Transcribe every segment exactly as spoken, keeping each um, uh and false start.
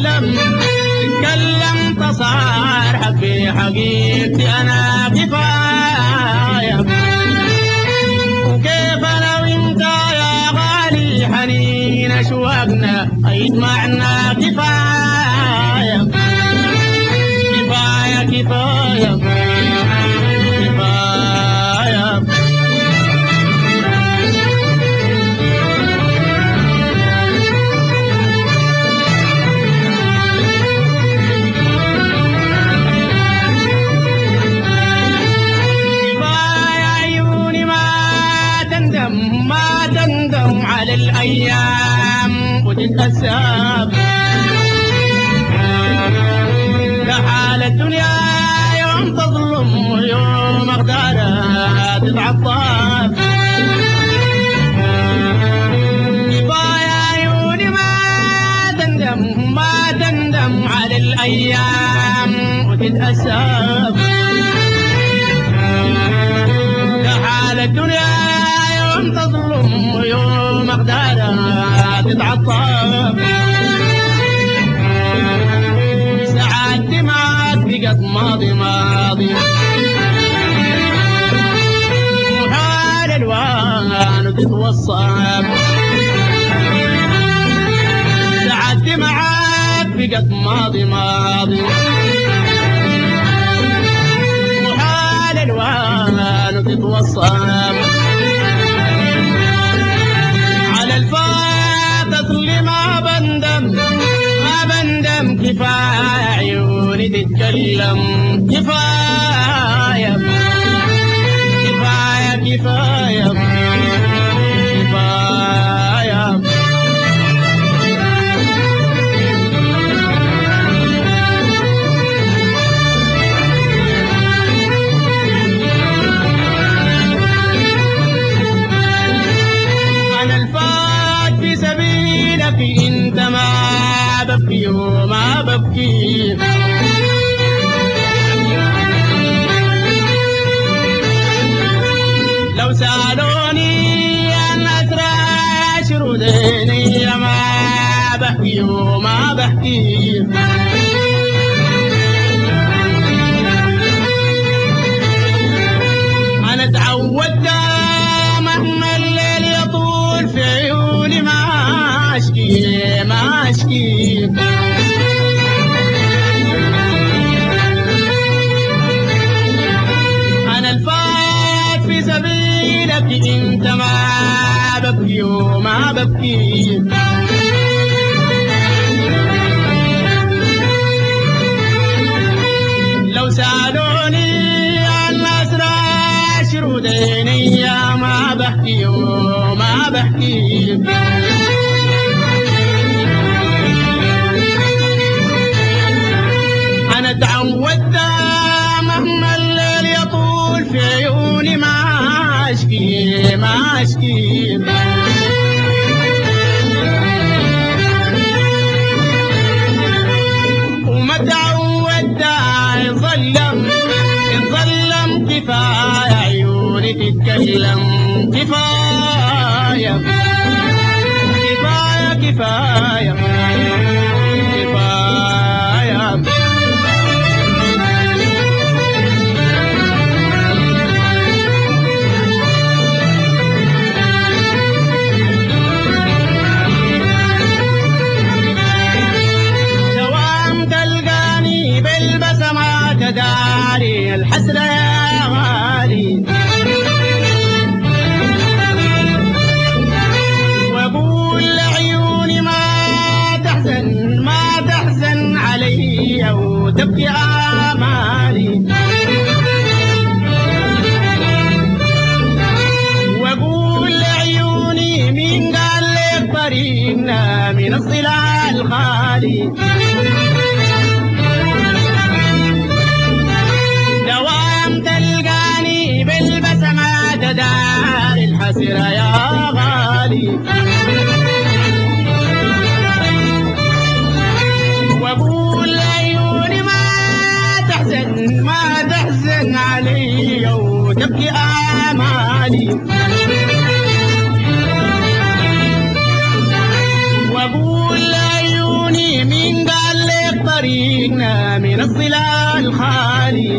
تتكلم تتكلم تصار حبي حقيقتي أنا كفاية. وكيف أنا وإنت يا غالي حنين أشواقنا يجمعنا كفاية كفاية كفاية كفاية. ما تندم على الأيام وتتأسف لحال الدنيا يوم تظلم ويوم أقدارها تتعطف. كفاية عيوني ما تندم ما تندم على الأيام وتتأسف لحال الدنيا يوم تظلم ويوم أقدارها تتعطف. ساعات معاك بقت ماضي ماضي وحال الوان تتوصف. ساعات معاك بقت ماضي ماضي وحال الوان تتوصف. الفات اصلي ما بندم ما بندم. كفاية عيوني تتكلم كفاية كفاية كفاية كفاية. سبيلك انت ما ببكي وما ببكي. لو سألوني عن أسرار شروديني ما بحكي وما بحكي. أنا تعودت مهما الليل يطول في عيوني ما أشكي ما أشكي. أنا الفات في سبيلك أنت ما ببكي وما ببكي. لو سألوني عن أسرار شروديني ما بحكي وما بحكي. أنا تعودت مهما الليل يطول في عيوني ما أشكي ما أشكي. وما تعودت يظلم يظلم. كفاية عيوني تتكلم كفاية كفاية كفاية كفاية. دوام تلقاني بالبسمات داري الحسرة يا غالي. واقول لعيوني ما تحزن ما تحزن علي وتبكي آمالي. واقول لعيوني مين قال لك طريقنا من الظلال خالي. دوام تلقاني بالبسمات دار الحسرة يا غالي. واقول لعيوني ما تحزن ما تحزن علي وتبكي آمالي. واقول لعيوني مين قال طريقنا من الظلال خالي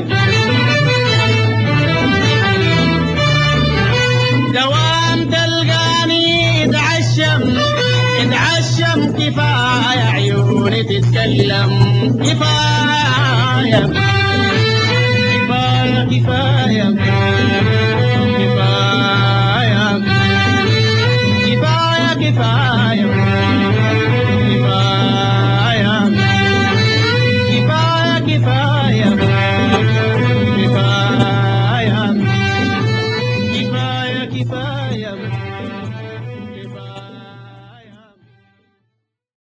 دوام تلقاني اتعشم اتعشم كفاية عيوني تتكلم كفاية كفاية كفاية